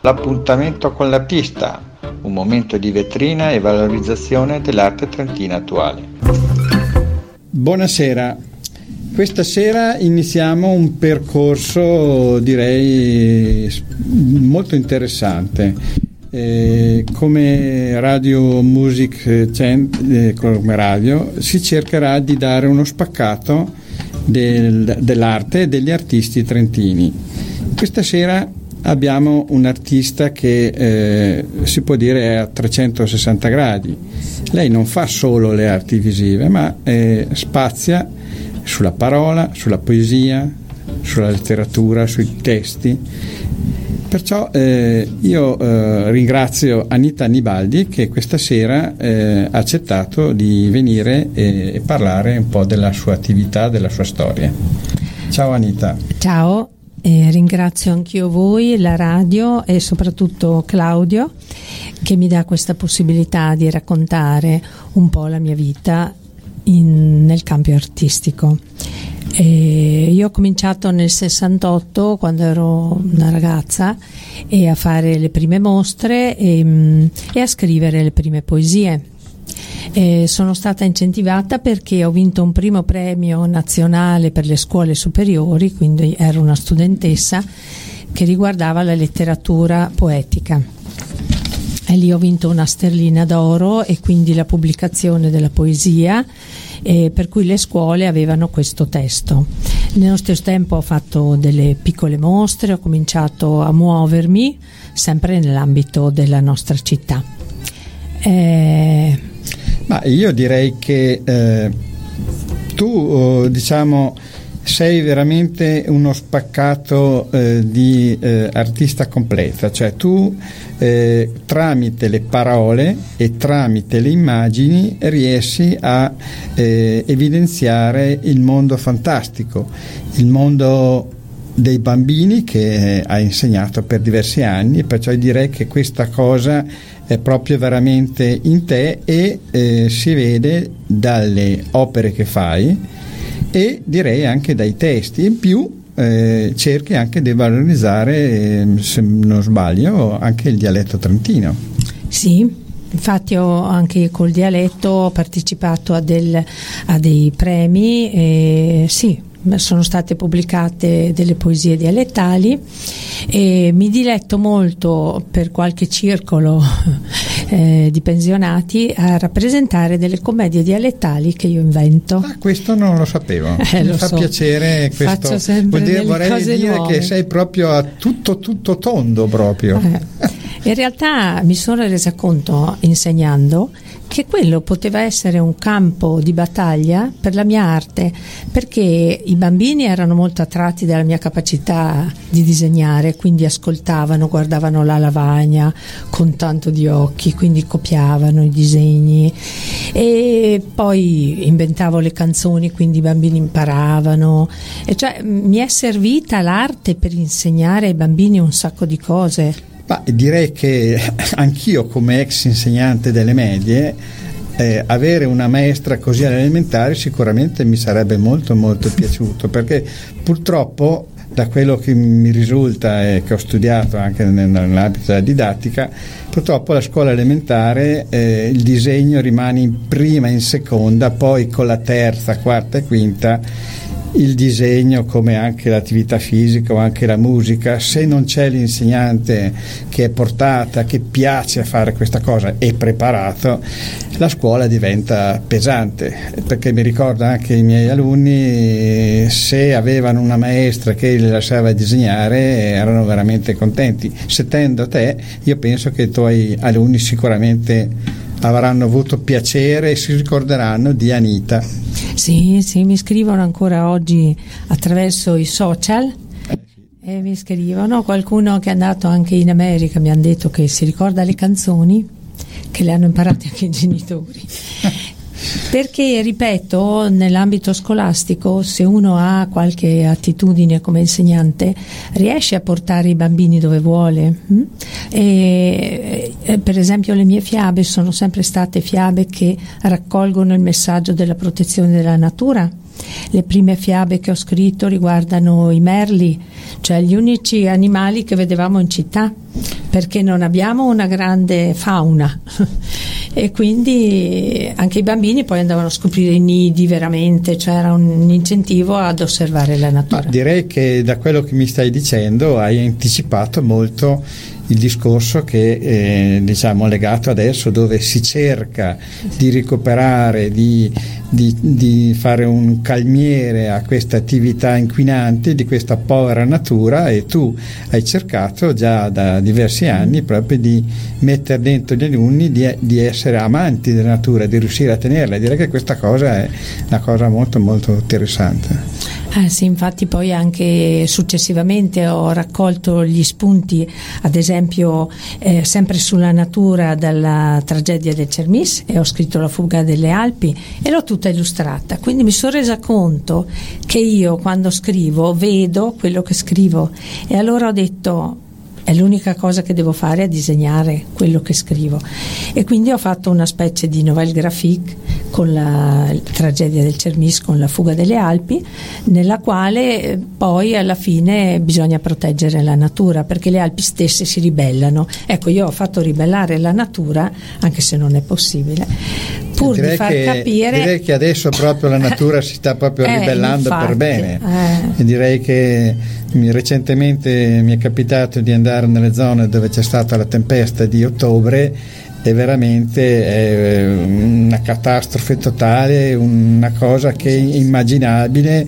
L'appuntamento con l'artista, un momento di vetrina e valorizzazione dell'arte trentina attuale. Buonasera, questa sera iniziamo un percorso direi molto interessante. Come Radio Music come radio si cercherà di dare uno spaccato dell'arte e degli artisti trentini. Questa sera abbiamo un artista che si può dire è a 360 gradi. Lei non fa solo le arti visive, ma spazia sulla parola, sulla poesia, sulla letteratura, sui testi. Perciò io ringrazio Anita Annibaldi che questa sera ha accettato di venire e parlare un po' della sua attività, della sua storia. Ciao Anita. Ciao. Ringrazio anch'io voi, la radio e soprattutto Claudio che mi dà questa possibilità di raccontare un po' la mia vita nel campo artistico. Io ho cominciato nel 68 quando ero una ragazza a fare le prime mostre e a scrivere le prime poesie. Sono stata incentivata perché ho vinto un primo premio nazionale per le scuole superiori, quindi ero una studentessa, che riguardava la letteratura poetica. E lì ho vinto una sterlina d'oro e quindi la pubblicazione della poesia, per cui le scuole avevano questo testo. Nello stesso tempo ho fatto delle piccole mostre, ho cominciato a muovermi sempre nell'ambito della nostra città. Ma io direi che tu diciamo sei veramente uno spaccato di artista completa, cioè tu tramite le parole e tramite le immagini riesci a evidenziare il mondo fantastico, il mondo dei bambini che hai insegnato per diversi anni, perciò direi che questa cosa è proprio veramente in te e si vede dalle opere che fai e direi anche dai testi. In più cerchi anche di valorizzare, se non sbaglio, anche il dialetto trentino. Sì, infatti ho anche col dialetto ho partecipato a dei premi, sì, sono state pubblicate delle poesie dialettali e mi diletto molto per qualche circolo di pensionati a rappresentare delle commedie dialettali che io invento. Questo non lo sapevo, mi fa piacere questo. Faccio sempre vorrei dire nuove. Che sei proprio a tutto tondo proprio. In realtà mi sono resa conto insegnando che quello poteva essere un campo di battaglia per la mia arte, perché i bambini erano molto attratti dalla mia capacità di disegnare, quindi ascoltavano, guardavano la lavagna con tanto di occhi, quindi copiavano i disegni e poi inventavo le canzoni, quindi i bambini imparavano, e cioè mi è servita l'arte per insegnare ai bambini un sacco di cose. Ma direi che anch'io come ex insegnante delle medie avere una maestra così alle elementari sicuramente mi sarebbe molto piaciuto, perché purtroppo da quello che mi risulta e che ho studiato anche nell'ambito della didattica, purtroppo la scuola elementare il disegno rimane in prima, in seconda, poi con la terza, quarta e quinta il disegno, come anche l'attività fisica o anche la musica, se non c'è l'insegnante che è portata, che piace a fare questa cosa e preparato, la scuola diventa pesante, perché mi ricordo anche i miei alunni, se avevano una maestra che li lasciava disegnare erano veramente contenti. Sentendo te io penso che i tuoi alunni sicuramente avranno avuto piacere e si ricorderanno di Anita. Sì, mi scrivono ancora oggi attraverso i social e mi scrivono. Qualcuno che è andato anche in America mi hanno detto che si ricorda le canzoni, che le hanno imparate anche i genitori. Perché, ripeto, nell'ambito scolastico, se uno ha qualche attitudine come insegnante, riesce a portare i bambini dove vuole. E per esempio le mie fiabe sono sempre state fiabe che raccolgono il messaggio della protezione della natura. Le prime fiabe che ho scritto riguardano i merli, cioè gli unici animali che vedevamo in città. perché non abbiamo una grande fauna e quindi anche i bambini poi andavano a scoprire i nidi, veramente c'era un incentivo ad osservare la natura. Ma direi che da quello che mi stai dicendo hai anticipato molto il discorso che diciamo legato adesso, dove si cerca di recuperare, di fare un calmiere a queste attività inquinanti di questa povera natura, e tu hai cercato già da diversi anni proprio di mettere dentro gli alunni di essere amanti della natura, di riuscire a tenerla. Direi che questa cosa è una cosa molto molto interessante. Sì, infatti poi anche successivamente ho raccolto gli spunti, ad esempio sempre sulla natura, dalla tragedia del Cermis, e ho scritto La fuga delle Alpi e l'ho tutta illustrata, quindi mi sono resa conto che io quando scrivo vedo quello che scrivo, e allora ho detto è l'unica cosa che devo fare, è disegnare quello che scrivo, e quindi ho fatto una specie di nouvelle graphique con la tragedia del Cermis, con La fuga delle Alpi, nella quale poi alla fine bisogna proteggere la natura, perché le Alpi stesse si ribellano. Ecco, io ho fatto ribellare la natura, anche se non è possibile, pur di far capire. Direi che adesso proprio la natura si sta proprio ribellando, infatti, per bene. E direi che recentemente mi è capitato di andare nelle zone dove c'è stata la tempesta di ottobre, è veramente una catastrofe totale, una cosa che è immaginabile,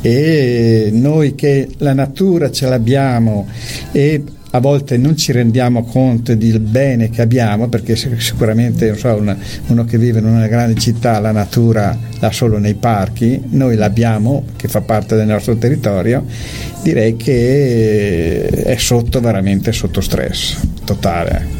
e noi che la natura ce l'abbiamo e a volte non ci rendiamo conto del bene che abbiamo, perché sicuramente uno che vive in una grande città la natura l'ha solo nei parchi, noi l'abbiamo, che fa parte del nostro territorio. Direi che è veramente sotto stress totale.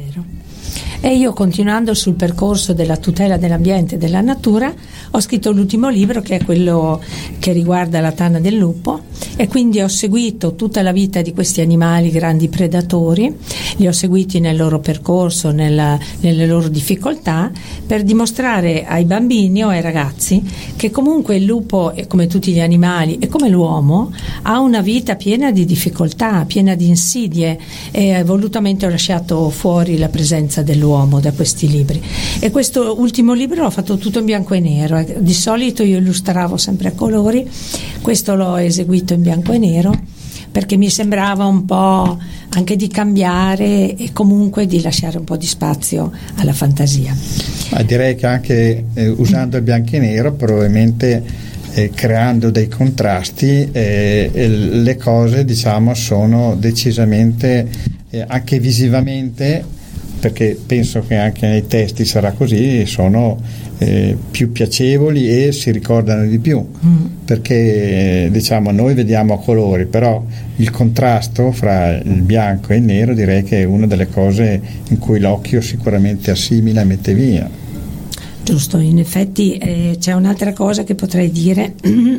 E io, continuando sul percorso della tutela dell'ambiente e della natura, ho scritto l'ultimo libro, che è quello che riguarda la tana del lupo, e quindi ho seguito tutta la vita di questi animali grandi predatori, li ho seguiti nel loro percorso, nelle loro difficoltà, per dimostrare ai bambini o ai ragazzi che comunque il lupo, come tutti gli animali e come l'uomo, ha una vita piena di difficoltà, piena di insidie, e volutamente ho lasciato fuori la presenza dell'uomo da questi libri. E questo ultimo libro l'ho fatto tutto in bianco e nero. Di solito io illustravo sempre a colori, questo l'ho eseguito in bianco e nero perché mi sembrava un po' anche di cambiare e comunque di lasciare un po' di spazio alla fantasia. Ma direi che anche usando il bianco e nero, probabilmente creando dei contrasti, le cose, diciamo, sono decisamente anche visivamente, perché penso che anche nei testi sarà così, sono più piacevoli e si ricordano di più, perché diciamo noi vediamo a colori, però il contrasto fra il bianco e il nero direi che è una delle cose in cui l'occhio sicuramente assimila e mette via. Giusto, in effetti c'è un'altra cosa che potrei dire,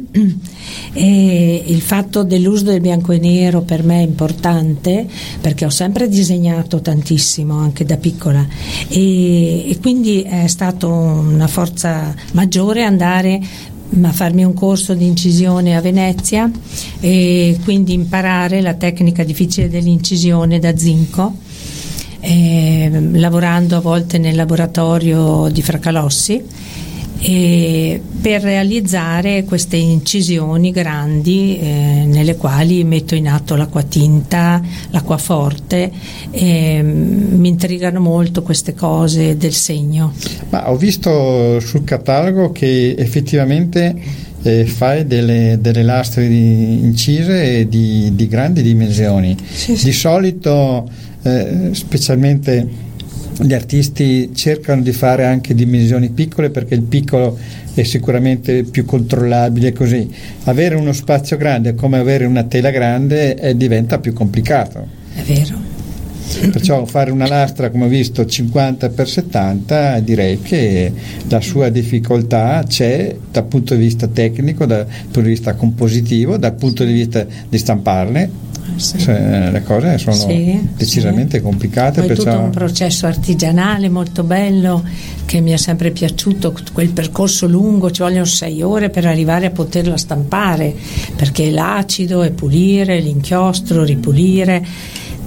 il fatto dell'uso del bianco e nero per me è importante, perché ho sempre disegnato tantissimo anche da piccola, e quindi è stato una forza maggiore andare a farmi un corso di incisione a Venezia e quindi imparare la tecnica difficile dell'incisione da zinco, lavorando a volte nel laboratorio di Fracalossi, per realizzare queste incisioni grandi nelle quali metto in atto l'acquatinta, l'acquaforte, mi intrigano molto queste cose del segno. Ma ho visto sul catalogo che effettivamente fai delle lastre incise di grandi dimensioni. Sì. Di solito specialmente gli artisti cercano di fare anche dimensioni piccole, perché il piccolo è sicuramente più controllabile, così avere uno spazio grande come avere una tela grande diventa più complicato. È vero. Perciò fare una lastra, come ho visto, 50x70, direi che la sua difficoltà c'è dal punto di vista tecnico, dal punto di vista compositivo, dal punto di vista di stamparle. Sì. Le cose sono decisamente complicate. Poi tutto un processo artigianale molto bello che mi è sempre piaciuto, quel percorso lungo, ci vogliono 6 ore per arrivare a poterla stampare, perché l'acido e pulire, l'inchiostro, ripulire,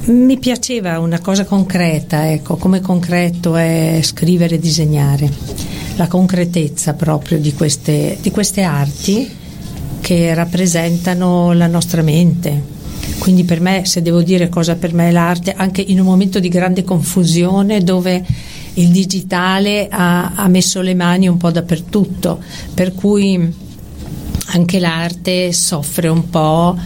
Mi piaceva una cosa concreta, ecco, come concreto è scrivere e disegnare, la concretezza proprio di queste arti che rappresentano la nostra mente. Quindi per me, se devo dire cosa per me è l'arte, anche in un momento di grande confusione dove il digitale ha messo le mani un po' dappertutto, per cui anche l'arte soffre un po'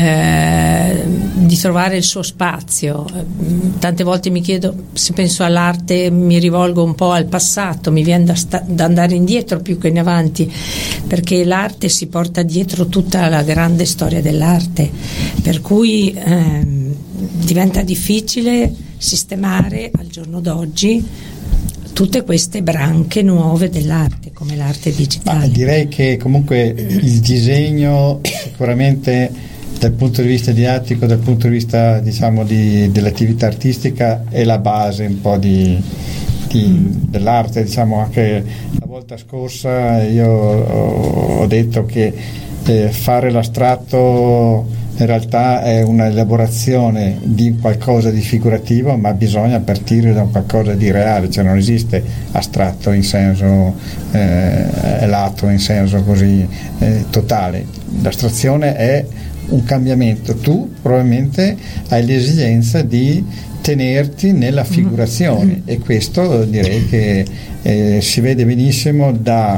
di trovare il suo spazio. Tante volte mi chiedo, se penso all'arte mi rivolgo un po' al passato, mi viene da andare indietro più che in avanti, perché l'arte si porta dietro tutta la grande storia dell'arte, per cui diventa difficile sistemare al giorno d'oggi tutte queste branche nuove dell'arte, come l'arte digitale. Direi che comunque il disegno sicuramente dal punto di vista didattico, dal punto di vista diciamo dell'attività artistica è la base un po' dell'arte. Diciamo, anche la volta scorsa io ho detto che fare l'astratto in realtà è una elaborazione di qualcosa di figurativo, ma bisogna partire da qualcosa di reale, cioè non esiste astratto in senso lato, in senso così totale. L'astrazione è un cambiamento. Tu probabilmente hai l'esigenza di tenerti nella figurazione e questo direi che si vede benissimo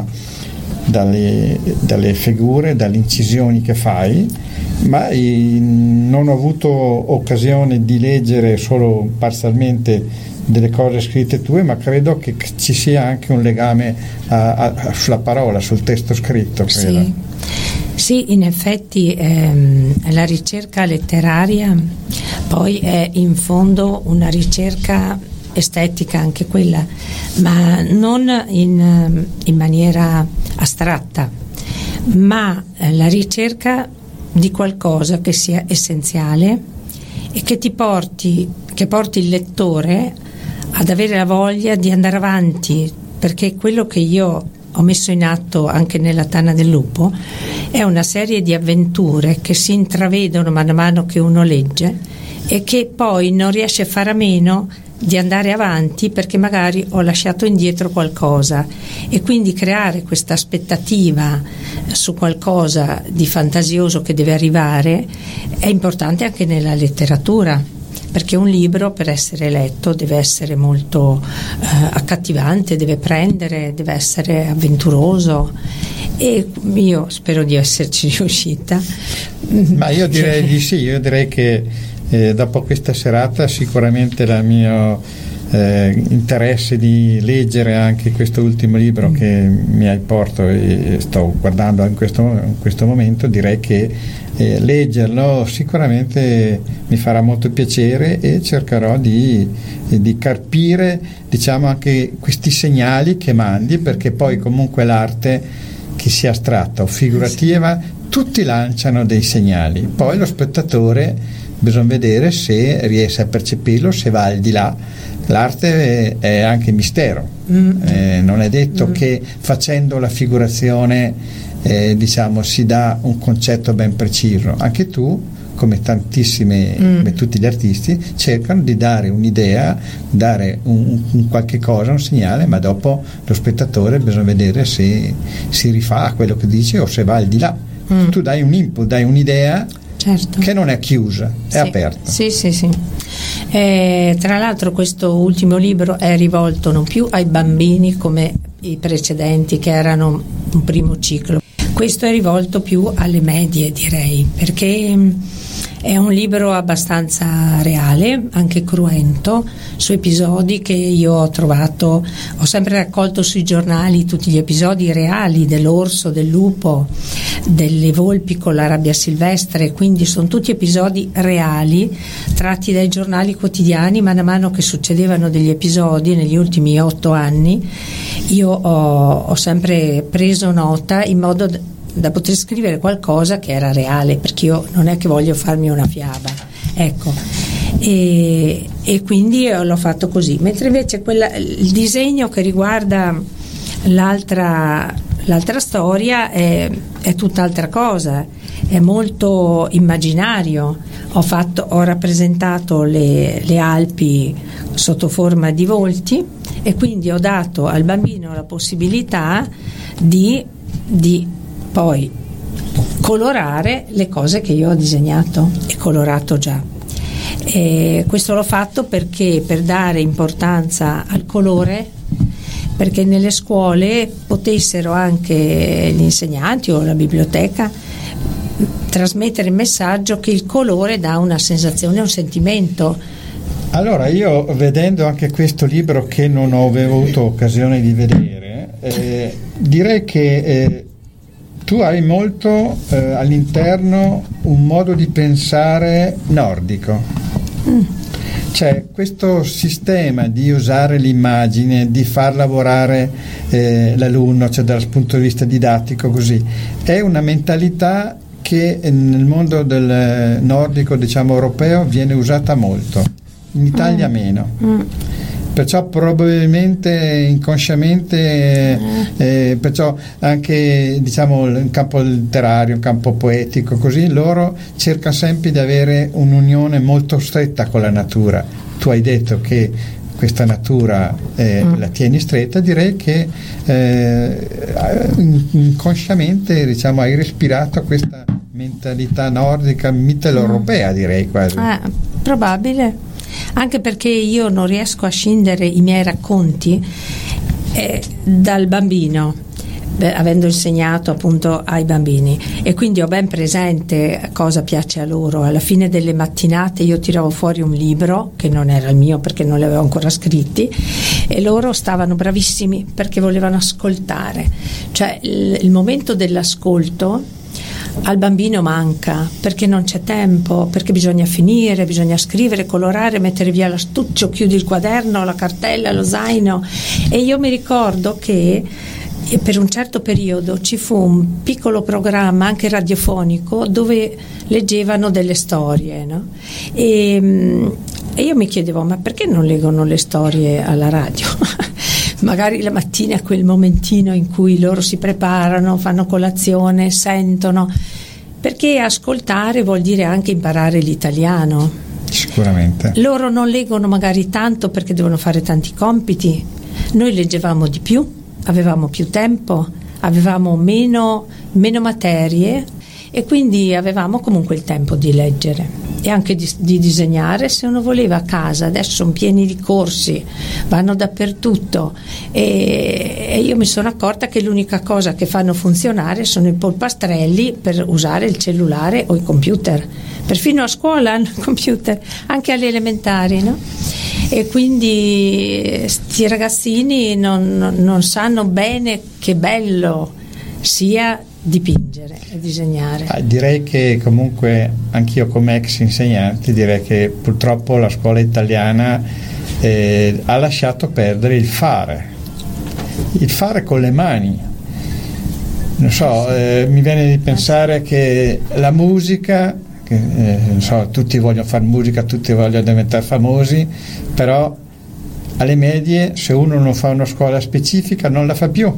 dalle figure, dalle incisioni che fai, ma non ho avuto occasione di leggere solo parzialmente delle cose scritte tue, ma credo che ci sia anche un legame sulla parola, sul testo scritto, credo. Sì, in effetti la ricerca letteraria poi è in fondo una ricerca estetica anche quella, ma non in maniera astratta, ma la ricerca di qualcosa che sia essenziale e che porti il lettore ad avere la voglia di andare avanti, perché quello che io ho messo in atto anche nella Tana del Lupo è una serie di avventure che si intravedono man mano che uno legge e che poi non riesce a fare a meno di andare avanti perché magari ho lasciato indietro qualcosa, e quindi creare questa aspettativa su qualcosa di fantasioso che deve arrivare è importante anche nella letteratura, perché un libro per essere letto deve essere molto accattivante, deve prendere, deve essere avventuroso, e io spero di esserci riuscita. Ma io direi di sì, io direi che dopo questa serata sicuramente il mio interesse di leggere anche questo ultimo libro che mi hai portato e sto guardando in questo momento, direi che leggerlo sicuramente mi farà molto piacere e cercherò di carpire, diciamo, anche questi segnali che mandi, perché poi comunque l'arte, che sia astratta o figurativa, tutti lanciano dei segnali, poi lo spettatore bisogna vedere se riesce a percepirlo, se va al di là. L'arte è anche mistero, non è detto che facendo la figurazione diciamo si dà un concetto ben preciso. Anche tu, come tantissime, come tutti gli artisti, cercano di dare un'idea, dare un qualche cosa, un segnale, ma dopo lo spettatore bisogna vedere se si rifà a quello che dice o se va al di là. Tu dai un input, dai un'idea, certo, che non è chiusa, è aperta. Sì. Tra l'altro questo ultimo libro è rivolto non più ai bambini come i precedenti che erano un primo ciclo, questo è rivolto più alle medie, direi, perché è un libro abbastanza reale, anche cruento, su episodi che io ho trovato, ho sempre raccolto sui giornali tutti gli episodi reali dell'orso, del lupo, delle volpi con la rabbia silvestre, quindi sono tutti episodi reali tratti dai giornali quotidiani. Man mano che succedevano degli episodi negli ultimi 8 anni io ho sempre preso nota in modo da poter scrivere qualcosa che era reale, perché io non è che voglio farmi una fiaba, ecco, e quindi l'ho fatto così, mentre invece il disegno che riguarda l'altra storia è tutt'altra cosa, è molto immaginario. Ho rappresentato le Alpi sotto forma di volti e quindi ho dato al bambino la possibilità di poi colorare le cose che io ho disegnato e colorato già. E questo l'ho fatto perché per dare importanza al colore, perché nelle scuole potessero anche gli insegnanti o la biblioteca trasmettere il messaggio che il colore dà una sensazione, un sentimento. Allora, io vedendo anche questo libro che non avevo avuto occasione di vedere, direi che tu hai molto all'interno un modo di pensare nordico. Cioè questo sistema di usare l'immagine, di far lavorare l'alunno, cioè dal punto di vista didattico, così è una mentalità che nel mondo del nordico, diciamo europeo, viene usata molto, in Italia meno. Perciò probabilmente inconsciamente, perciò anche diciamo in campo letterario, in campo poetico, così loro cercano sempre di avere un'unione molto stretta con la natura. Tu hai detto che questa natura la tieni stretta, direi che inconsciamente diciamo hai respirato questa mentalità nordica, mitteleuropea, direi quasi. Probabile. Anche perché io non riesco a scindere i miei racconti dal bambino, avendo insegnato appunto ai bambini, e quindi ho ben presente cosa piace a loro. Alla fine delle mattinate io tiravo fuori un libro che non era il mio perché non li avevo ancora scritti, e loro stavano bravissimi perché volevano ascoltare. Cioè il momento dell'ascolto al bambino manca perché non c'è tempo, perché bisogna finire, bisogna scrivere, colorare, mettere via l'astuccio, chiudi il quaderno, la cartella, lo zaino. E io mi ricordo che per un certo periodo ci fu un piccolo programma anche radiofonico dove leggevano delle storie, no? E io mi chiedevo, ma perché non leggono le storie alla radio? Magari la mattina è quel momentino in cui loro si preparano, fanno colazione, sentono, perché ascoltare vuol dire anche imparare l'italiano. Sicuramente. Loro non leggono magari tanto perché devono fare tanti compiti, noi leggevamo di più, avevamo più tempo, avevamo meno materie e quindi avevamo comunque il tempo di leggere e anche di disegnare se uno voleva a casa. Adesso sono pieni di corsi, vanno dappertutto e io mi sono accorta che l'unica cosa che fanno funzionare sono i polpastrelli per usare il cellulare o il computer. Perfino a scuola hanno il computer, anche alle elementari, no? E quindi sti ragazzini non sanno bene che bello sia dipingere e disegnare. Direi che comunque anch'io come ex insegnante direi che purtroppo la scuola italiana ha lasciato perdere il fare con le mani. Non so, mi viene di pensare che la musica, non so, tutti vogliono fare musica, tutti vogliono diventare famosi, però alle medie se uno non fa una scuola specifica non la fa più.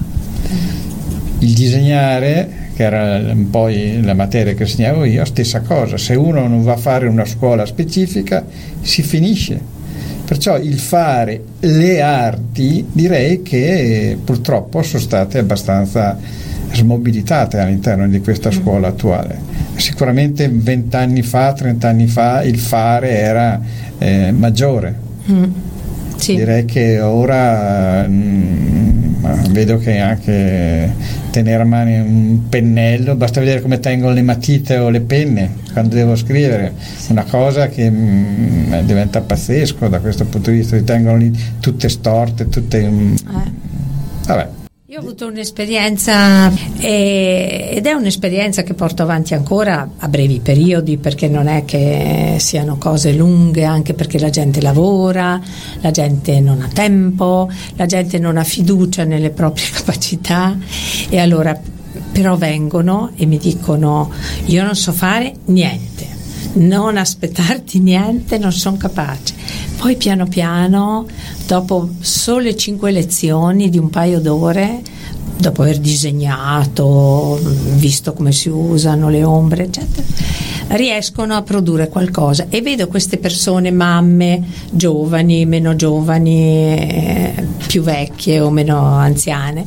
Il disegnare, che era poi la materia che insegnavo io, stessa cosa, se uno non va a fare una scuola specifica si finisce. Perciò il fare le arti direi che purtroppo sono state abbastanza smobilitate all'interno di questa scuola attuale. Sicuramente 20 anni fa, 30 anni fa il fare era maggiore. Sì. Direi che ora vedo che anche tenere a mano un pennello, basta vedere come tengono le matite o le penne quando devo scrivere, una cosa che diventa pazzesco da questo punto di vista, li tengono lì tutte storte, tutte vabbè. Io ho avuto un'esperienza ed è un'esperienza che porto avanti ancora a brevi periodi, perché non è che siano cose lunghe, anche perché la gente lavora, la gente non ha tempo, la gente non ha fiducia nelle proprie capacità, e allora però vengono e mi dicono: io non so fare niente, non aspettarti niente, non sono capace. Poi piano piano, dopo sole 5 lezioni di un paio d'ore, dopo aver disegnato, visto come si usano le ombre, eccetera, riescono a produrre qualcosa. E vedo queste persone, mamme, giovani, meno giovani, più vecchie o meno anziane,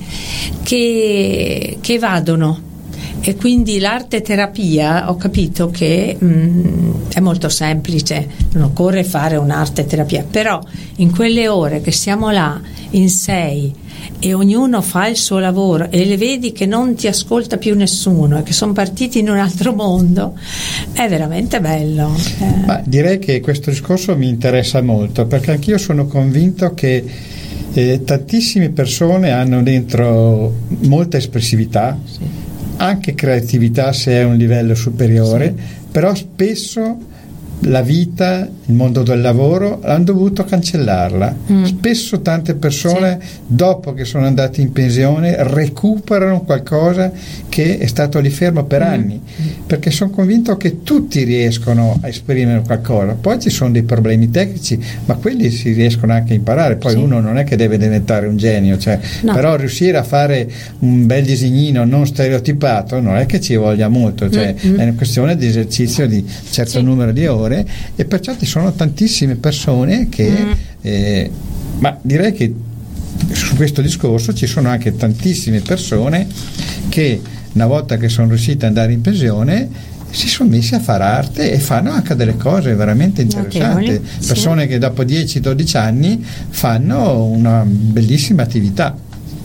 che evadono. E quindi l'arte terapia, ho capito che è molto semplice, non occorre fare un'arte terapia, però in quelle ore che siamo là in 6 e ognuno fa il suo lavoro e le vedi che non ti ascolta più nessuno e che sono partiti in un altro mondo, è veramente bello. Ma direi che questo discorso mi interessa molto, perché anch'io sono convinto che tantissime persone hanno dentro molta espressività, sì, anche creatività se è a un livello superiore, sì, però spesso la vita, il mondo del lavoro hanno dovuto cancellarla. Spesso tante persone, sì, dopo che sono andate in pensione recuperano qualcosa che è stato lì fermo per anni, perché sono convinto che tutti riescono a esprimere qualcosa. Poi ci sono dei problemi tecnici, ma quelli si riescono anche a imparare. Poi sì, uno non è che deve diventare un genio, cioè, no, però riuscire a fare un bel disegnino non stereotipato non è che ci voglia molto, cioè è una questione di esercizio di un certo, sì, numero di ore. E perciò ci sono tantissime persone che ma direi che su questo discorso ci sono anche tantissime persone che una volta che sono riuscite ad andare in pensione si sono messi a fare arte e fanno anche delle cose veramente interessanti, persone, sì, che dopo 10-12 anni fanno una bellissima attività.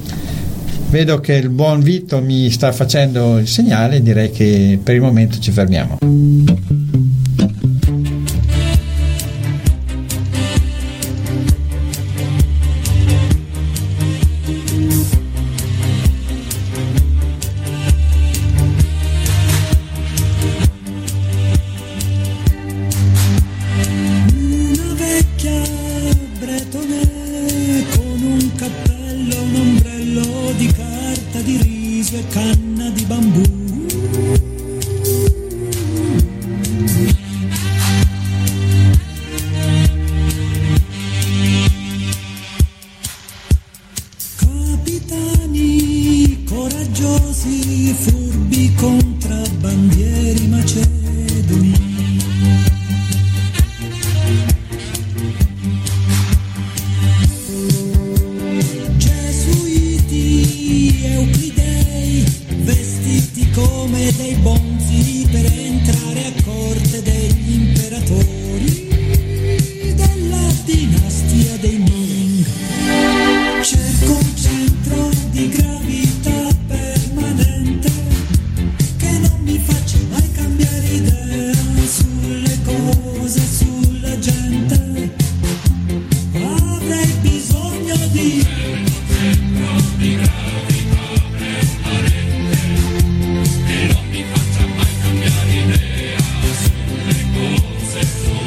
Vedo che il buon Vito mi sta facendo il segnale, direi che per il momento ci fermiamo. Sulle cose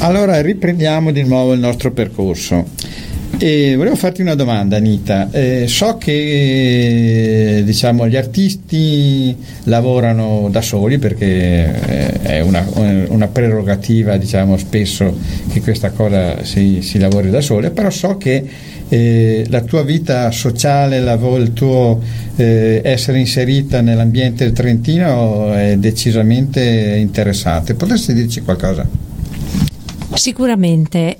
Allora riprendiamo di nuovo il nostro percorso e volevo farti una domanda, Anita. So che diciamo gli artisti lavorano da soli perché è una prerogativa, diciamo, spesso che questa cosa si lavori da sole, però so che la tua vita sociale, il tuo essere inserita nell'ambiente trentino è decisamente interessante. Potresti dirci qualcosa? Sicuramente.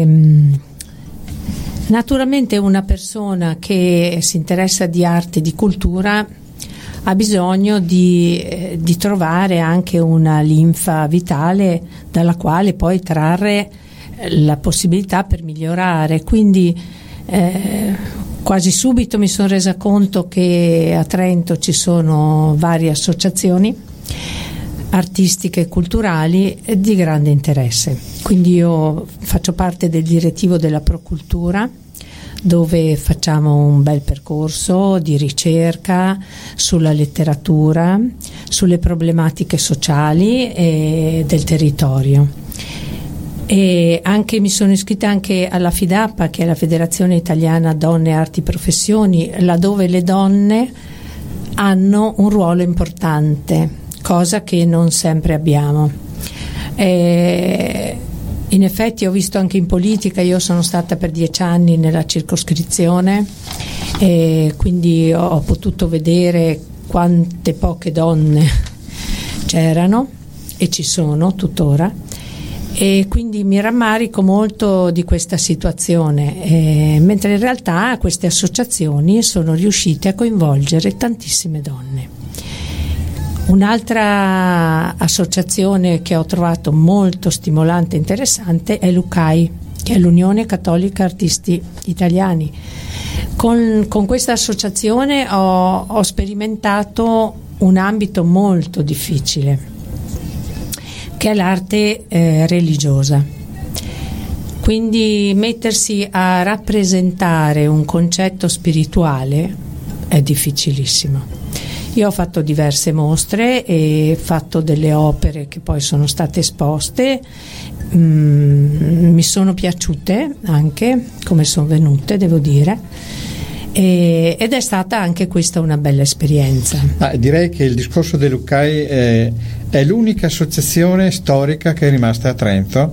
Naturalmente una persona che si interessa di arte e di cultura ha bisogno di trovare anche una linfa vitale dalla quale poi trarre la possibilità per migliorare. Quindi quasi subito mi sono resa conto che a Trento ci sono varie associazioni artistiche e culturali di grande interesse. Quindi io faccio parte del direttivo della Procultura, dove facciamo un bel percorso di ricerca sulla letteratura, sulle problematiche sociali e del territorio. E anche mi sono iscritta anche alla FIDAPA, che è la Federazione Italiana Donne Arti Professioni, laddove le donne hanno un ruolo importante, cosa che non sempre abbiamo. In effetti ho visto anche in politica, io sono stata per 10 anni nella circoscrizione e quindi ho potuto vedere quante poche donne c'erano e ci sono tuttora, e quindi mi rammarico molto di questa situazione, mentre in realtà queste associazioni sono riuscite a coinvolgere tantissime donne. Un'altra associazione che ho trovato molto stimolante e interessante è l'UCAI, che è l'Unione Cattolica Artisti Italiani. Con questa associazione ho sperimentato un ambito molto difficile, che è l'arte religiosa. Quindi mettersi a rappresentare un concetto spirituale è difficilissimo. Io ho fatto diverse mostre e fatto delle opere che poi sono state esposte, mi sono piaciute anche come sono venute, devo dire, ed è stata anche questa una bella esperienza. Direi che il discorso dell'UCAI è l'unica associazione storica che è rimasta a Trento,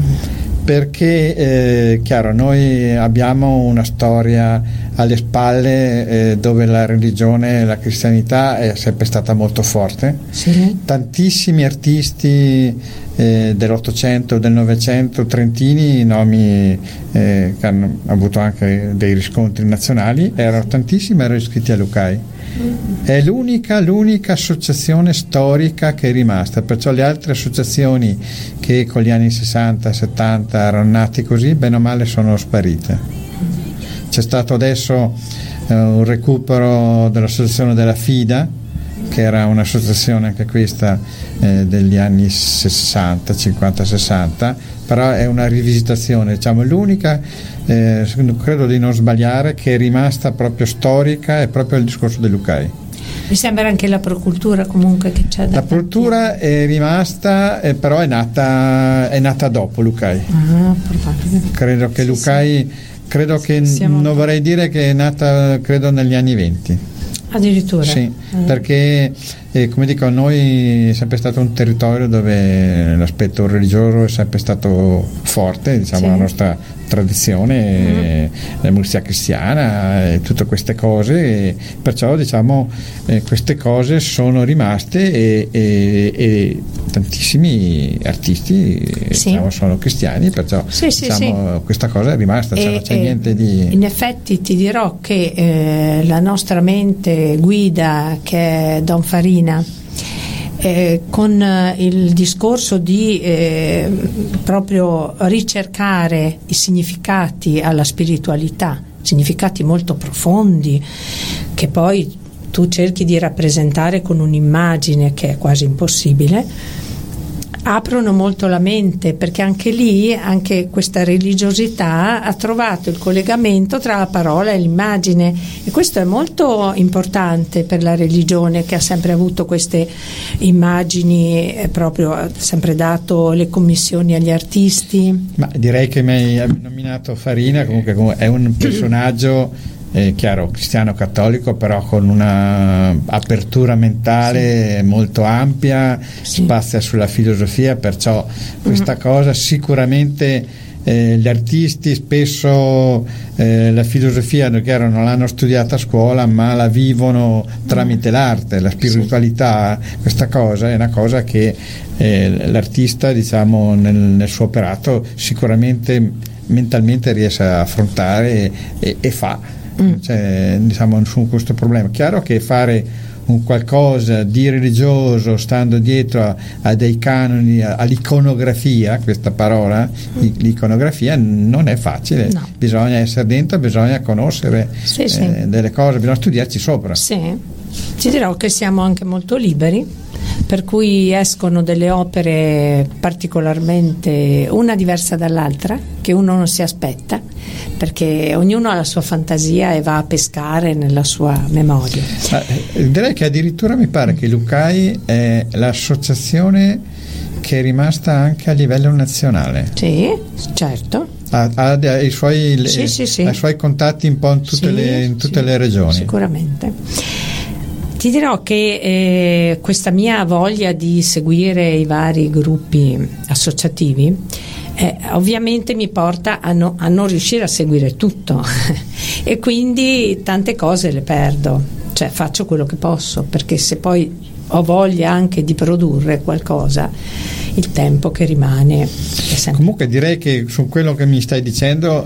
perché chiaro, noi abbiamo una storia alle spalle dove la religione, la cristianità è sempre stata molto forte. Sì. Tantissimi artisti dell'Ottocento, del Novecento trentini, nomi che hanno avuto anche dei riscontri nazionali, erano iscritti all'UCAI. È l'unica associazione storica che è rimasta, perciò le altre associazioni che con gli anni 60-70 erano nate così, bene o male sono sparite. C'è stato adesso un recupero dell'associazione della FIDA, che era un'associazione anche questa degli anni 60, 50-60, però è una rivisitazione, diciamo, l'unica, credo di non sbagliare, che è rimasta proprio storica, è proprio il discorso dell'UCAI. Mi sembra anche la Procultura comunque che c'è. La Procultura è rimasta, però è nata dopo l'UCAI. Credo che l'UCAI, credo che non vorrei dire che è nata, credo, negli anni 20. Addirittura? Sì, perché come dico, noi è sempre stato un territorio dove l'aspetto religioso è sempre stato forte, diciamo, la nostra tradizione, la musica cristiana e tutte queste cose, e perciò diciamo queste cose sono rimaste e tantissimi artisti diciamo, sono cristiani, perciò diciamo, questa cosa è rimasta, non c'è niente di... In effetti ti dirò che la nostra mente guida, che è Don Farina, con il discorso di proprio ricercare i significati alla spiritualità, significati molto profondi che poi tu cerchi di rappresentare con un'immagine che è quasi impossibile, aprono molto la mente, perché anche lì, anche questa religiosità ha trovato il collegamento tra la parola e l'immagine, e questo è molto importante per la religione, che ha sempre avuto queste immagini, proprio ha sempre dato le commissioni agli artisti. Ma direi che mi hai nominato Farina, comunque è un personaggio chiaro cristiano cattolico, però con una apertura mentale molto ampia, spazia sulla filosofia, perciò questa cosa sicuramente gli artisti spesso la filosofia, chiaro, non l'hanno studiata a scuola, ma la vivono tramite l'arte, la spiritualità. Questa cosa è una cosa che l'artista, diciamo, nel suo operato sicuramente mentalmente riesce a affrontare e fa. Cioè, diciamo, su questo problema. Chiaro che fare un qualcosa di religioso stando dietro a dei canoni, all'iconografia, questa parola, l'iconografia non è facile, no. Bisogna essere dentro, bisogna conoscere delle cose, bisogna studiarci sopra. Sì, ti dirò che siamo anche molto liberi, per cui escono delle opere particolarmente, una diversa dall'altra, che uno non si aspetta, perché ognuno ha la sua fantasia e va a pescare nella sua memoria. Direi che addirittura mi pare che Lucai è l'associazione che è rimasta anche a livello nazionale. Sì, certo. Ha i suoi contatti un po' in tutte le regioni. Sicuramente. Ti dirò che questa mia voglia di seguire i vari gruppi associativi ovviamente mi porta a non riuscire a seguire tutto e quindi tante cose le perdo, cioè faccio quello che posso, perché se poi ho voglia anche di produrre qualcosa, il tempo che rimane è sempre... Comunque direi che su quello che mi stai dicendo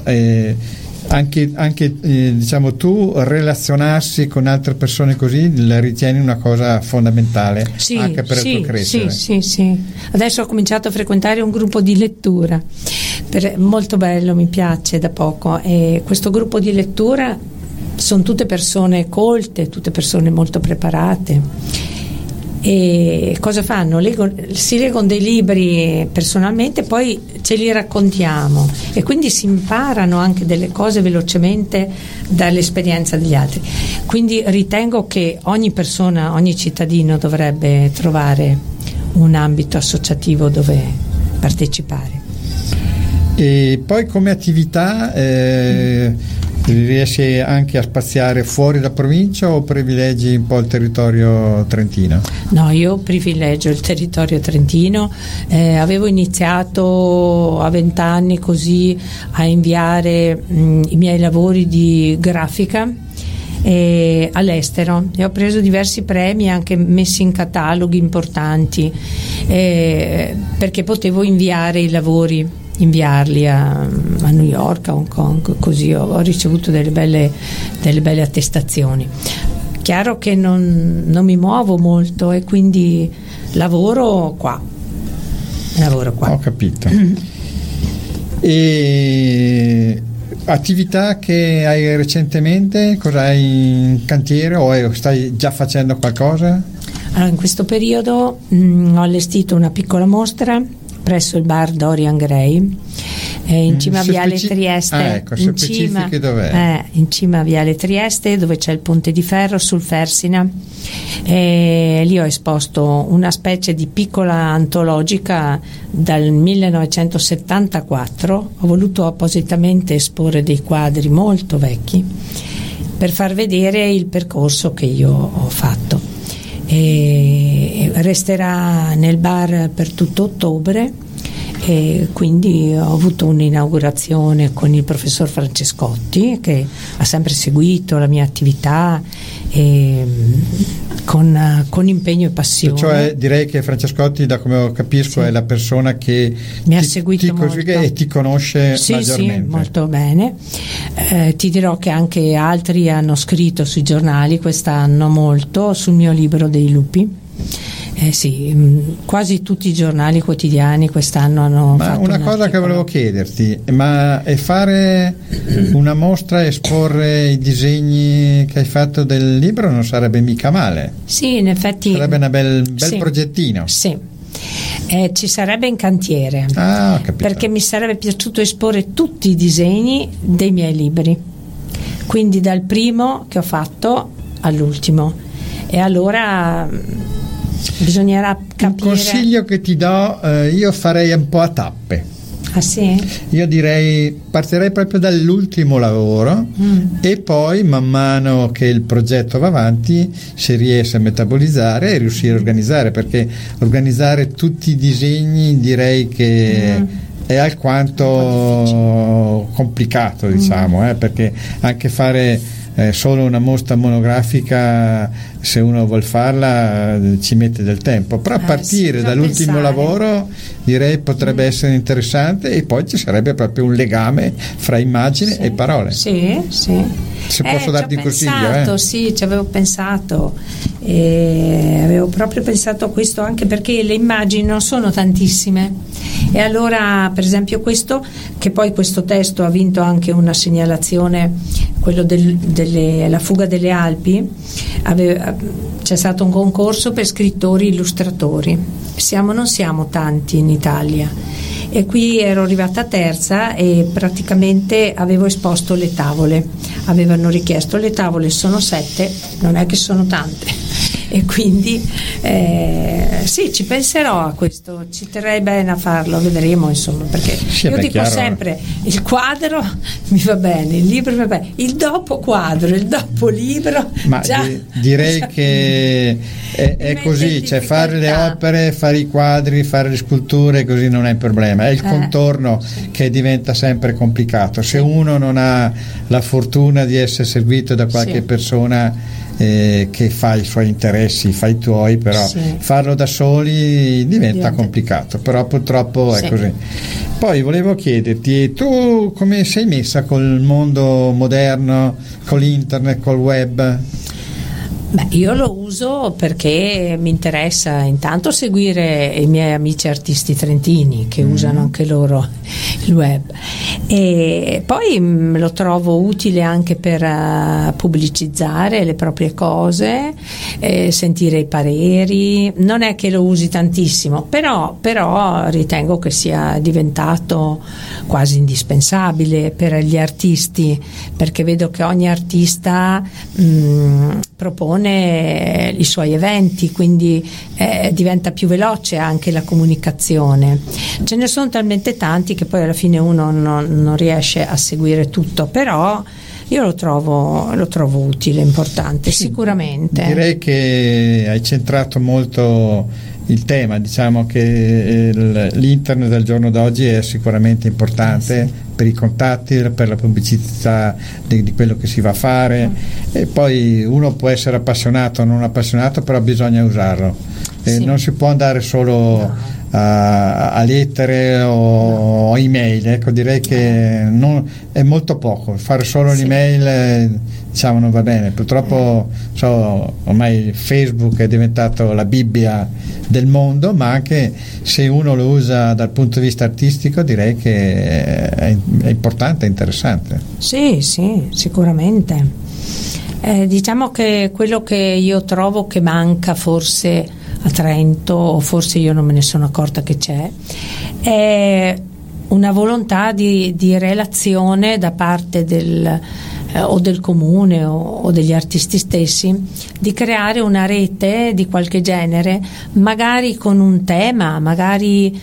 anche diciamo, tu relazionarsi con altre persone così la ritieni una cosa fondamentale, anche per il tuo crescere. Sì. Adesso ho cominciato a frequentare un gruppo di lettura, molto bello, mi piace da poco, e questo gruppo di lettura sono tutte persone colte, tutte persone molto preparate. E cosa fanno? Si leggono dei libri personalmente, poi ce li raccontiamo e quindi si imparano anche delle cose velocemente dall'esperienza degli altri. Quindi ritengo che ogni persona, ogni cittadino dovrebbe trovare un ambito associativo dove partecipare. E poi come attività riesci anche a spaziare fuori da provincia o privilegi un po' il territorio trentino? No, io privilegio il territorio trentino. Avevo iniziato a 20 anni così a inviare i miei lavori di grafica all'estero e ho preso diversi premi, anche messi in cataloghi importanti, perché potevo inviare i lavori, inviarli a New York, a Hong Kong, così ho ricevuto delle belle attestazioni. Chiaro che non mi muovo molto e quindi lavoro qua. Ho capito. E attività che hai recentemente, cosa hai in cantiere o stai già facendo qualcosa? Allora, in questo periodo ho allestito una piccola mostra presso il bar Dorian Gray, in cima a Viale Trieste. In cima a Viale Trieste, dove c'è il Ponte di Ferro sul Fersina. Lì ho esposto una specie di piccola antologica dal 1974. Ho voluto appositamente esporre dei quadri molto vecchi per far vedere il percorso che io ho fatto. E resterà nel bar per tutto ottobre, e quindi ho avuto un'inaugurazione con il professor Francescotti, che ha sempre seguito la mia attività con impegno e passione. Cioè direi che Francescotti, da come capisco, è la persona che mi ha seguito molto e ti conosce maggiormente. Sì, molto bene. Ti dirò che anche altri hanno scritto sui giornali quest'anno molto sul mio libro dei lupi. Quasi tutti i giornali quotidiani quest'anno hanno fatto una cosa che volevo chiederti, ma è fare una mostra e esporre i disegni che hai fatto del libro non sarebbe mica male? Sì, in effetti sarebbe un bel progettino. Sì, Ci sarebbe in cantiere, perché mi sarebbe piaciuto esporre tutti i disegni dei miei libri, quindi dal primo che ho fatto all'ultimo, e allora bisognerà capire. Un consiglio che ti do, io farei un po' a tappe. Ah sì? Io direi partirei proprio dall'ultimo lavoro e poi man mano che il progetto va avanti si riesce a metabolizzare e riuscire a organizzare, perché organizzare tutti i disegni direi che è alquanto complicato, diciamo, perché anche fare solo una mostra monografica, se uno vuol farla, ci mette del tempo, però a partire dall'ultimo lavoro direi potrebbe essere interessante, e poi ci sarebbe proprio un legame fra immagine e parole. Sì. Se posso darti un consiglio. Sì, ci avevo pensato, avevo proprio pensato a questo, anche perché le immagini non sono tantissime, e allora per esempio questo, che poi questo testo ha vinto anche una segnalazione, quello la fuga delle Alpi, c'è stato un concorso per scrittori illustratori, non siamo tanti in Italia, e qui ero arrivata terza e praticamente avevo esposto le tavole, avevano richiesto le tavole, sono 7, non è che sono tante, e quindi sì, ci penserò a questo, ci terrei bene a farlo, vedremo, insomma, perché io dico sempre il quadro mi va bene, il libro mi va bene, il dopo quadro, il dopo libro, ma direi che è così, cioè fare le opere, fare i quadri, fare le sculture, così non è un problema, è il contorno che diventa sempre complicato. Se uno non ha la fortuna di essere seguito da qualche persona che fa i suoi interessi, fa i tuoi, però farlo da soli diventa complicato, però purtroppo è così. Poi volevo chiederti, tu come sei messa col mondo moderno, con l'internet, col web? Beh, io lo uso perché mi interessa intanto seguire i miei amici artisti trentini che usano anche loro il web, e poi lo trovo utile anche per pubblicizzare le proprie cose, sentire i pareri. Non è che lo usi tantissimo, però ritengo che sia diventato quasi indispensabile per gli artisti, perché vedo che ogni artista propone i suoi eventi, quindi diventa più veloce anche la comunicazione. Ce ne sono talmente tanti che poi alla fine uno non riesce a seguire tutto, però io lo trovo utile, importante, sicuramente. Direi che hai centrato molto il tema, diciamo che l'internet del giorno d'oggi è sicuramente importante per i contatti, per la pubblicità di quello che si va a fare, e poi uno può essere appassionato o non appassionato, però bisogna usarlo, non si può andare solo a lettere o email, ecco, direi che è molto poco, fare solo l'email diciamo non va bene, purtroppo ormai Facebook è diventato la Bibbia del mondo, ma anche se uno lo usa dal punto di vista artistico direi che è importante, è interessante. Sì, sicuramente. Diciamo che quello che io trovo che manca forse a Trento, o forse io non me ne sono accorta che c'è, è una volontà di relazione da parte del comune o degli artisti stessi, di creare una rete di qualche genere, magari con un tema, magari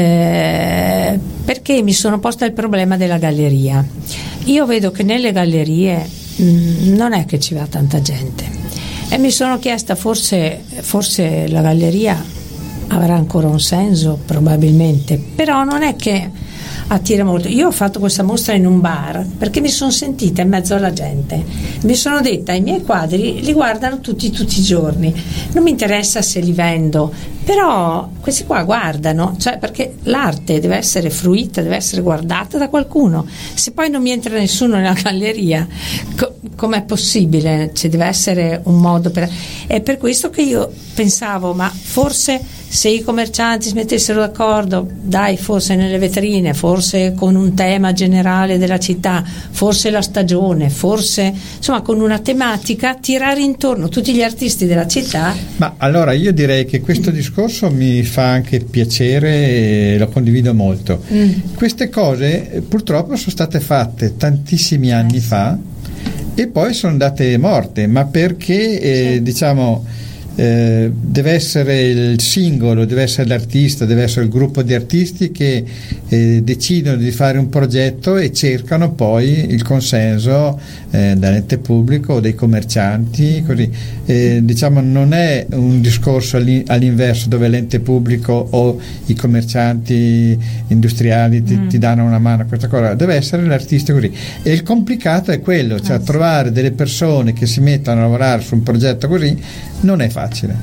perché mi sono posta il problema della galleria. Io vedo che nelle gallerie non è che ci va tanta gente, e mi sono chiesta forse la galleria avrà ancora un senso, probabilmente, però non è che attira molto. Io ho fatto questa mostra in un bar perché mi sono sentita in mezzo alla gente, mi sono detta i miei quadri li guardano tutti i giorni, non mi interessa se li vendo, però questi qua guardano, cioè, perché l'arte deve essere fruita, deve essere guardata da qualcuno. Se poi non mi entra nessuno nella galleria, com'è possibile? Ci deve essere un modo per... È per questo che io pensavo, ma forse se i commercianti si mettessero d'accordo, dai, forse nelle vetrine, forse con un tema generale della città, forse la stagione, forse insomma con una tematica, tirare intorno tutti gli artisti della città. Ma allora io direi che questo discorso mi fa anche piacere e lo condivido molto. Queste cose purtroppo sono state fatte tantissimi anni fa e poi sono andate morte, ma perché diciamo deve essere il singolo, deve essere l'artista, deve essere il gruppo di artisti che decidono di fare un progetto e cercano poi il consenso dall'ente pubblico o dei commercianti, così diciamo non è un discorso all'inverso dove l'ente pubblico o i commercianti industriali ti danno una mano a questa cosa, deve essere l'artista così, e il complicato è quello, cioè trovare delle persone che si mettano a lavorare su un progetto così non è facile.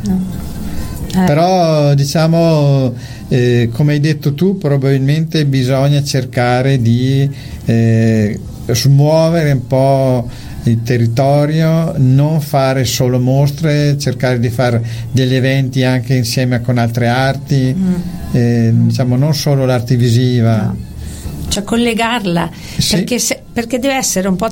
Però diciamo come hai detto tu, probabilmente bisogna cercare di smuovere un po' il territorio, non fare solo mostre, cercare di fare degli eventi anche insieme con altre arti, diciamo non solo l'arte visiva, cioè collegarla, perché deve essere un po'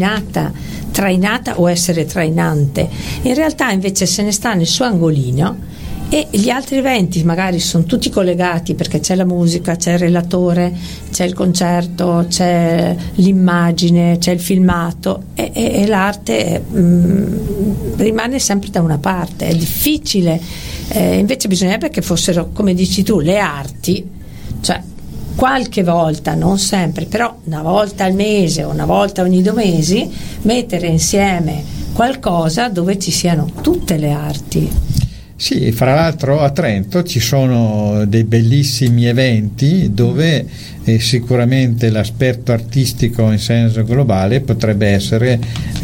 trainata o essere trainante. In realtà invece se ne sta nel suo angolino e gli altri eventi magari sono tutti collegati, perché c'è la musica, c'è il relatore, c'è il concerto, c'è l'immagine, c'è il filmato e l'arte rimane sempre da una parte. È difficile, invece bisognerebbe che fossero, come dici tu, le arti, cioè qualche volta, non sempre, però una volta al mese o una volta ogni 2 mesi mettere insieme qualcosa dove ci siano tutte le arti. Sì, fra l'altro a Trento ci sono dei bellissimi eventi dove sicuramente l'aspetto artistico in senso globale potrebbe essere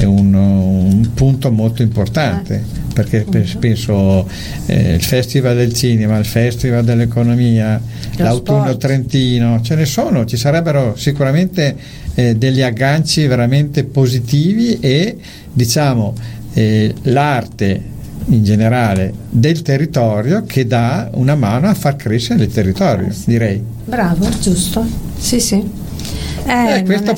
un punto molto importante, perché penso il Festival del Cinema, il Festival dell'Economia, l'Autunno Sport Trentino, ci sarebbero sicuramente degli agganci veramente positivi e diciamo l'arte in generale del territorio che dà una mano a far crescere il territorio, direi. Bravo, giusto, sì. Questo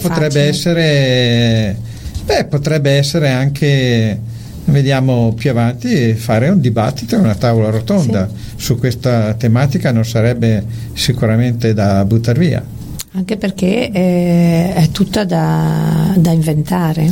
potrebbe essere anche, vediamo più avanti, fare un dibattito, una tavola rotonda su questa tematica non sarebbe sicuramente da buttare via. Anche perché è tutta da inventare.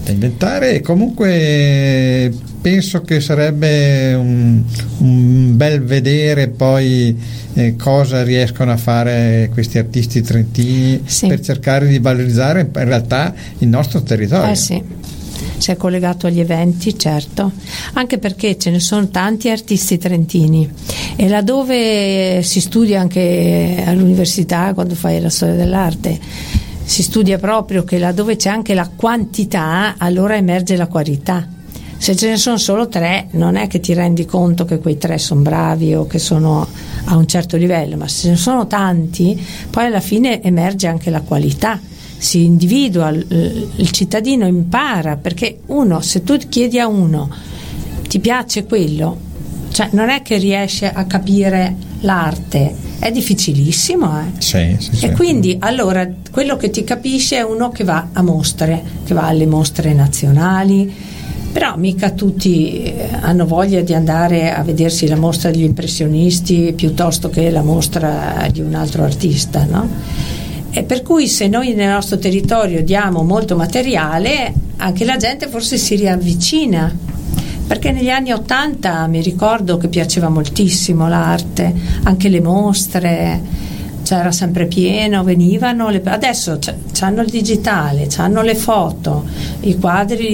E comunque penso che sarebbe un bel vedere poi cosa riescono a fare questi artisti trentini per cercare di valorizzare in realtà il nostro territorio. Si è collegato agli eventi, certo, anche perché ce ne sono tanti artisti trentini e laddove si studia anche all'università, quando fai la storia dell'arte, si studia proprio che laddove c'è anche la quantità, allora emerge la qualità. Se ce ne sono solo 3 non è che ti rendi conto che quei 3 sono bravi o che sono a un certo livello, ma se ce ne sono tanti poi alla fine emerge anche la qualità, si individua, il cittadino impara, perché se tu chiedi a uno ti piace quello, cioè non è che riesce a capire l'arte, è difficilissimo. Sì. E quindi allora quello che ti capisce è uno che va a mostre, che va alle mostre nazionali, però mica tutti hanno voglia di andare a vedersi la mostra degli impressionisti piuttosto che la mostra di un altro artista, no? E per cui se noi nel nostro territorio diamo molto materiale, anche la gente forse si riavvicina, perché negli anni '80 mi ricordo che piaceva moltissimo l'arte, anche le mostre, c'era sempre pieno, venivano adesso c'hanno il digitale, c'hanno le foto, i quadri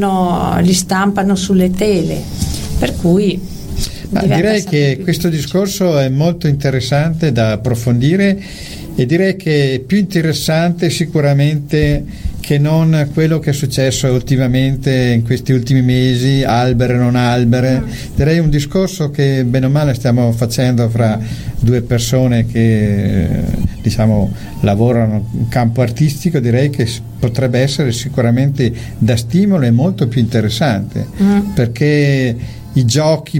li stampano sulle tele, per cui direi che questo discorso è molto interessante da approfondire e direi che è più interessante sicuramente che non quello che è successo ultimamente in questi ultimi mesi, albere non albere. Direi un discorso che bene o male stiamo facendo fra due persone che diciamo lavorano in campo artistico, direi che potrebbe essere sicuramente da stimolo e molto più interessante, perché i giochi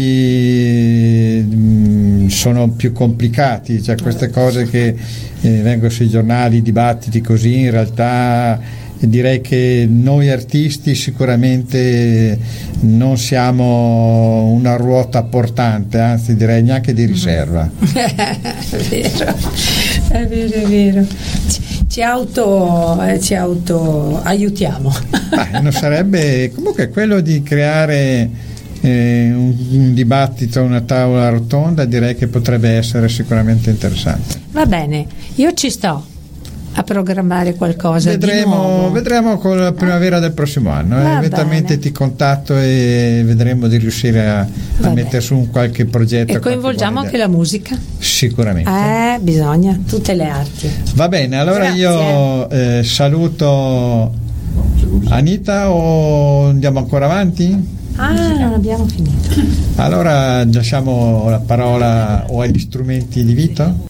poi sono più complicati, cioè queste cose che vengono sui giornali, dibattiti così, in realtà direi che noi artisti sicuramente non siamo una ruota portante, anzi direi neanche di riserva. È vero. Ci auto aiutiamo. Non sarebbe comunque quello di creare un dibattito, una tavola rotonda, direi che potrebbe essere sicuramente interessante. Va bene, io ci sto a programmare qualcosa. Vedremo con la primavera del prossimo anno. Eventualmente ti contatto e vedremo di riuscire a mettere su un qualche progetto. E coinvolgiamo anche la musica. Sicuramente. Bisogna, tutte le arti. Va bene, allora grazie. Io saluto Anita, o andiamo ancora avanti? Non abbiamo finito. Allora lasciamo la parola o agli strumenti di Vito.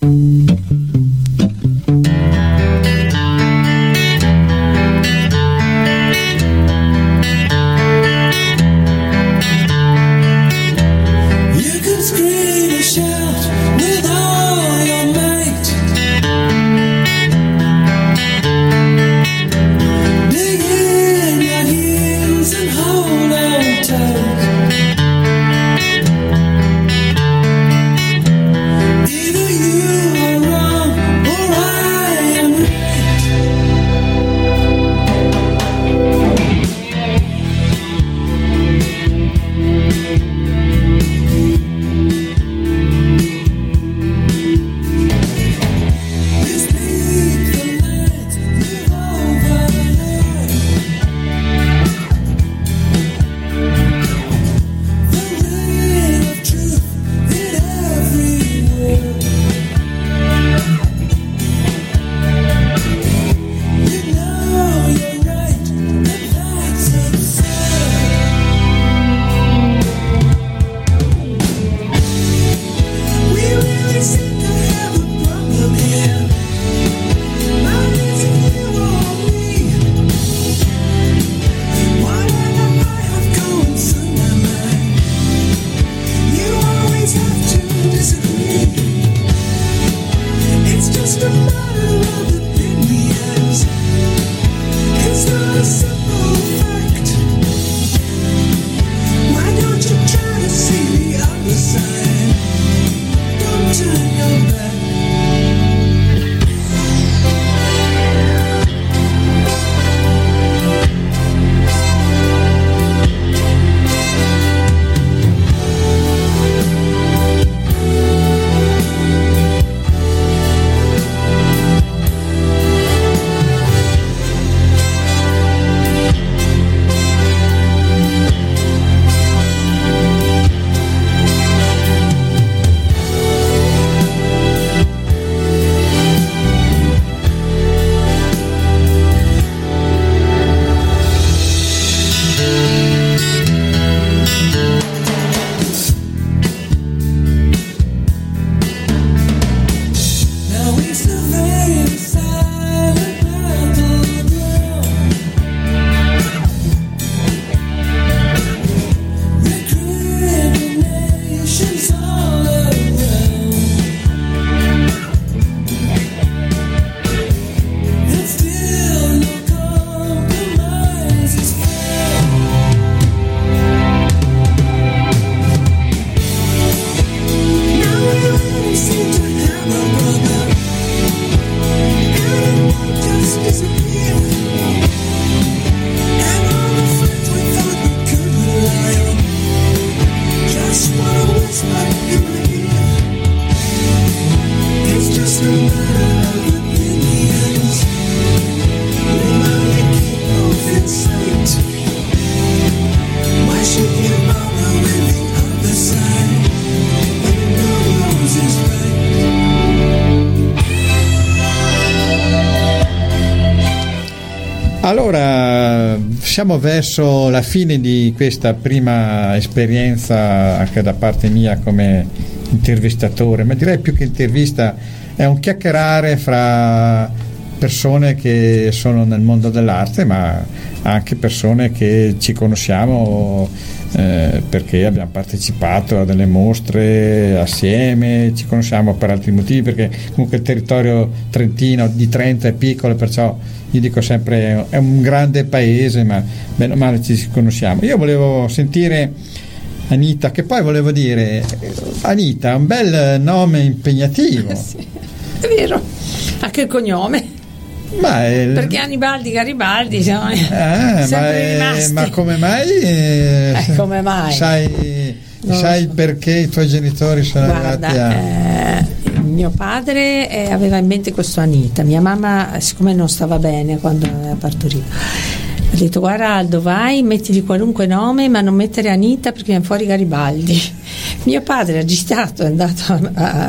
siamo verso la fine di questa prima esperienza anche da parte mia come intervistatore, ma direi più che intervista è un chiacchierare fra persone che sono nel mondo dell'arte, ma anche persone che ci conosciamo perché abbiamo partecipato a delle mostre assieme, ci conosciamo per altri motivi, perché comunque il territorio trentino di Trento è piccolo, perciò io dico sempre è un grande paese, ma bene o male ci conosciamo. Io volevo sentire Anita, che poi volevo dire, Anita è un bel nome impegnativo. Sì, è vero, anche il cognome. Perché Garibaldi siamo sempre rimasti. Ma come mai? Come mai? Sai perché i tuoi genitori sono arrivati a... Mio padre aveva in mente questo Anita, mia mamma siccome non stava bene quando aveva partorito ha detto: guarda Aldo, vai, mettili qualunque nome ma non mettere Anita perché viene fuori Garibaldi. Mio padre agitato è andato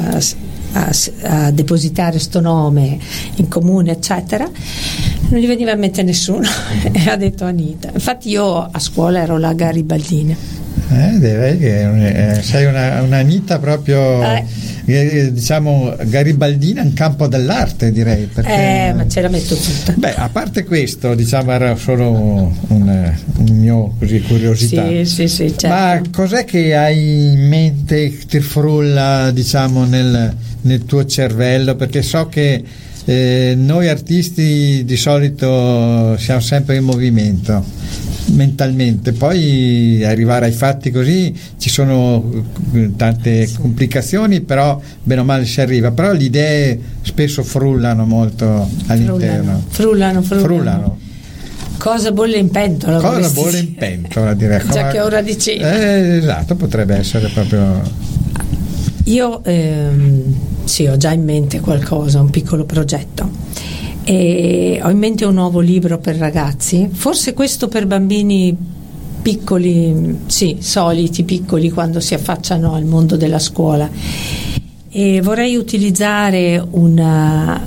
a depositare sto nome in comune eccetera, non gli veniva a mettere nessuno e ha detto Anita. Infatti io a scuola ero la garibaldina. Direi che sei una Anita proprio diciamo garibaldina in campo dell'arte, direi, perché ma ce la metto tutta. A parte questo, diciamo, era solo un mio così curiosità. Sì, certo. Ma cos'è che hai in mente, ti frulla, diciamo, nel tuo cervello? Perché so che noi artisti di solito siamo sempre in movimento mentalmente, poi arrivare ai fatti così ci sono tante complicazioni, però bene o male si arriva, però le idee spesso frullano molto all'interno. Frullano. Cosa bolle in pentola? Cosa bolle in pentola, direi. Già che è ora di cena. Esatto, potrebbe essere proprio. Io sì, ho già in mente qualcosa, un piccolo progetto. E ho in mente un nuovo libro per ragazzi, forse questo per bambini piccoli, sì, soliti, piccoli, quando si affacciano al mondo della scuola, e vorrei utilizzare un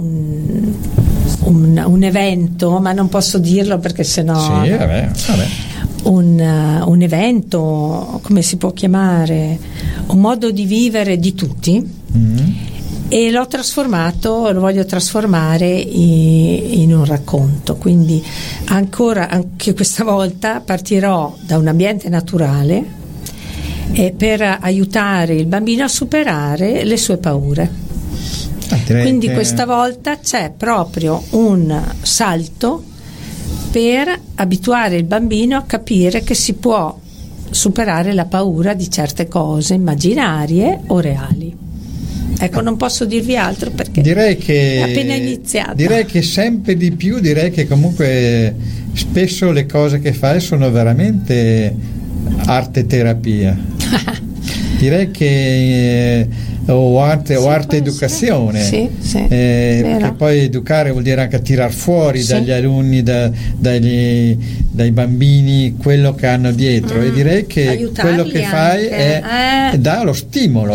evento, ma non posso dirlo perché sennò sì, vabbè. Un evento, come si può chiamare, un modo di vivere di tutti. E lo voglio trasformare in un racconto, quindi anche questa volta partirò da un ambiente naturale per aiutare il bambino a superare le sue paure. Quindi questa volta c'è proprio un salto per abituare il bambino a capire che si può superare la paura di certe cose immaginarie o reali. Ecco, non posso dirvi altro perché è appena iniziato. Direi che sempre di più, direi che comunque spesso le cose che fai sono veramente arte terapia. Direi che o arte educazione, sì, perché poi educare vuol dire anche tirar fuori dagli alunni, dai bambini quello che hanno dietro, e direi che quello che fai è dà lo stimolo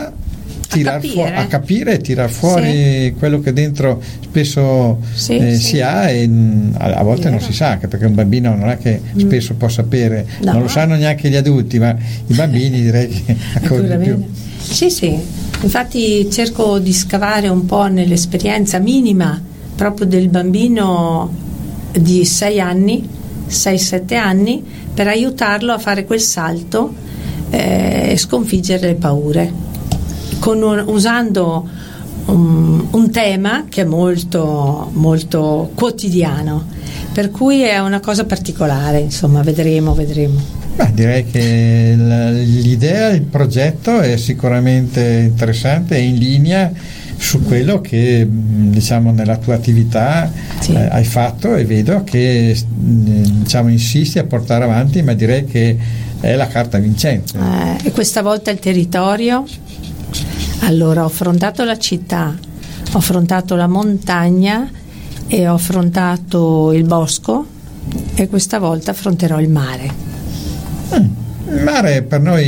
a capire e tirar fuori quello che dentro spesso si ha, e a volte non si sa, anche perché un bambino non è che spesso può sapere, non lo sanno neanche gli adulti, ma i bambini direi che ancora di più. Sì, infatti cerco di scavare un po' nell'esperienza minima proprio del bambino di 6-7 anni per aiutarlo a fare quel salto e sconfiggere le paure. Usando un tema che è molto, molto quotidiano, per cui è una cosa particolare, insomma, vedremo. Direi che l'idea, il progetto è sicuramente interessante, è in linea su quello che diciamo nella tua attività hai fatto, e vedo che diciamo insisti a portare avanti, ma direi che è la carta vincente. E questa volta il territorio. Allora, ho affrontato la città, ho affrontato la montagna e ho affrontato il bosco, e questa volta affronterò il mare. Il mare per noi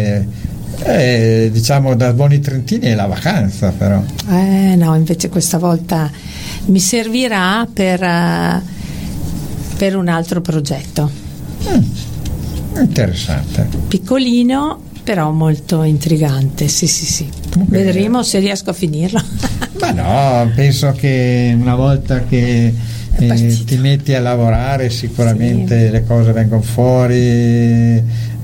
è diciamo, da buoni trentini, è la vacanza, però. No, invece questa volta mi servirà per per un altro progetto. Interessante. Piccolino, però molto intrigante. Sì. Comunque, vedremo se riesco a finirlo. Ma no, penso che una volta che ti metti a lavorare sicuramente le cose vengono fuori,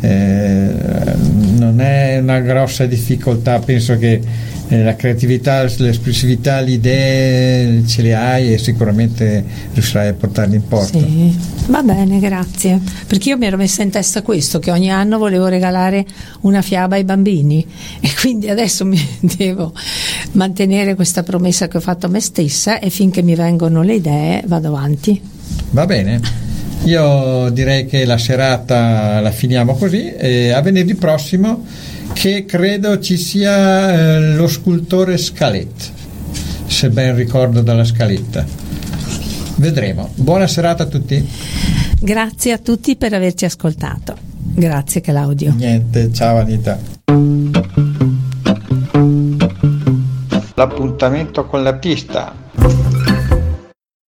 non è una grossa difficoltà. Penso che la creatività, l'espressività, le idee ce le hai e sicuramente riuscirai a portarle in porto. Sì, va bene, grazie. Perché io mi ero messa in testa questo, che ogni anno volevo regalare una fiaba ai bambini, e quindi adesso mi devo mantenere questa promessa che ho fatto a me stessa, e finché mi vengono le idee vado avanti. Va bene, io direi che la serata la finiamo così, e a venerdì prossimo, che credo ci sia lo scultore Scaletta, se ben ricordo dalla scaletta. Vedremo. Buona serata a tutti. Grazie a tutti per averci ascoltato. Grazie Claudio. Niente, ciao Anita. L'appuntamento con la pista,